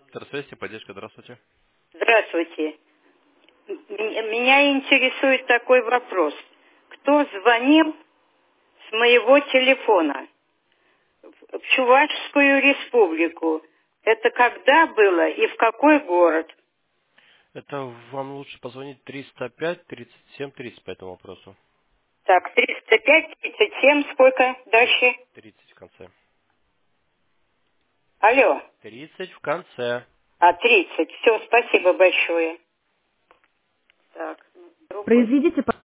Здравствуйте, поддержка, здравствуйте. Здравствуйте. Меня интересует такой вопрос. Кто звонил с моего телефона в Чувашскую республику? Это когда было и в какой город? Это вам лучше позвонить 305 37 30 по этому вопросу. Так, 305, 37, сколько Три- дальше? 30 в конце. Алло, 30 в конце. 30. Все, спасибо большое. Так, другой. Произведите